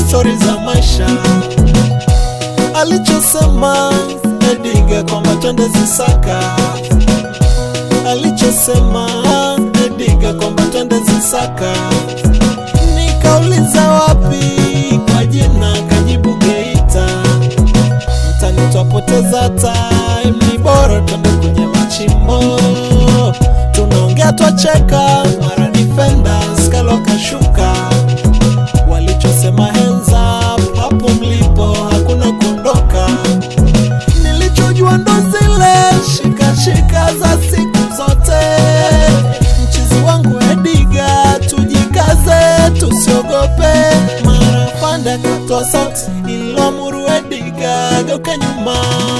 story za maisha. Alichosema Edgar kwamba twende Zisaka, alichosema Edgar kwamba twende Zisaka. Nikauliza wapi, kwa jina kajibu Geita. Mtani twapoteza time, ni bora twende kwenye machimbo. Tunaongea twacheka, mara defenders kalo kashuka. Walichosema hands up, hapo mlipo hakuna kuondoka. Nilichojua ndo zile shika za siku zote. Mchizi wangu Edgar, tujikaze tusiogope. Mara fanda katoa sauti ilomuru Edgar, geuka nyuma.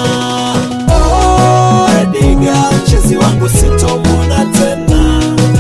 Oh Edgar, mchizi wangu sitomwona tena.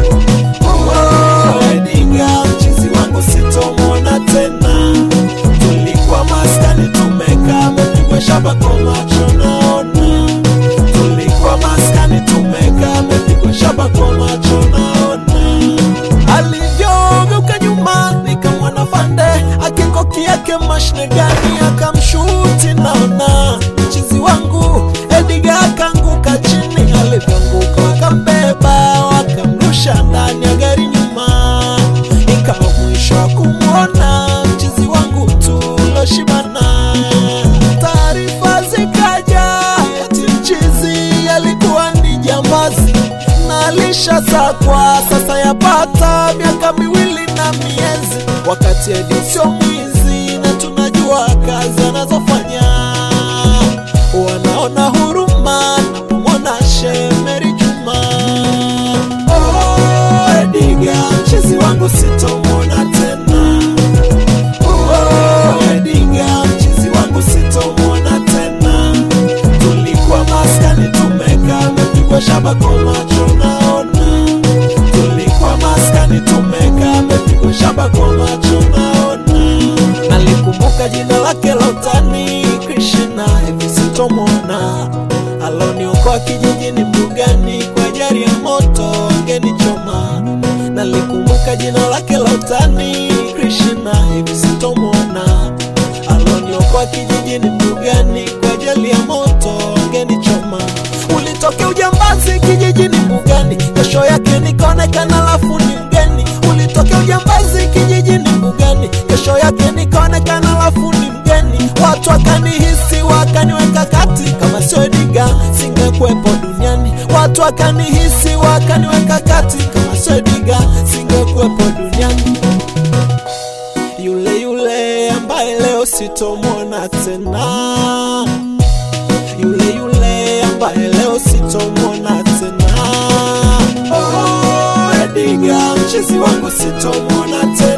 Oh Edgar, mchizi wangu sitomwona tena. Tulikuwa maskani tumeka, mepigwa shaba kwa macho naona. Tulikuwa maskani tumeka, mepigwa shaba kwa macho naona. Alivyogeuka nyuma nikamwona fande akikoki yake mashine gani akamshuti naona. Mchizi wangu Edgar akanguka chini, alivyoanguka wakambeba wakamrusha ndani ya gari nyuma. Ikawa mwisho wa kumwona mchizi wangu tuloshibana. Taarifa zikaja eti mchizi alikuwa ni jambazi na alishasakwa, sasa yapata miaka 2 na miezi. Wakati Edgar sio mwizi na tunajua kazi anazofanya. Wanaona huruma napomwona Shemeri Juma. Oh Edgar, mchizi wangu sitomwona tena. Oh Edgar, mchizi wangu sitomwona tena. Tulikuwa maskani tumeka, mepigwa shaba kwa macho naona. Tulikuwa maskani tumeka, mepigwa shaba kwa macho naona. Nalikumbuka jina lake la utani Krishna, hivi sitomwona. Aloniokoa kijijini Mbugani kwa ajali ya moto angenichoma. Nalikumbuka jina lake la utani Krishna, hivi sitomwona. Aloniokoa kijijini Mbugani kwa ajali ya moto angenichoma. Ulitokea ujambazi kijijini Mbugani, kesho yake nikaonekana lafu ni mgeni. Ulitokea ujambazi kijijini Mbugani, kesho yake nikaonekana lafu ni mgeni. Watu wakanihisi wakaniweka kati, kama sio Edgar singekuwepo duniani. Watu wakanihisi wakaniweka kati, kama sio Edgar singekuwepo duniani. Yule ambaye leo sitomwona tena. Yule ambaye leo sitomwona tena. Oh Edgar, mchizi wangu sitomwona tena.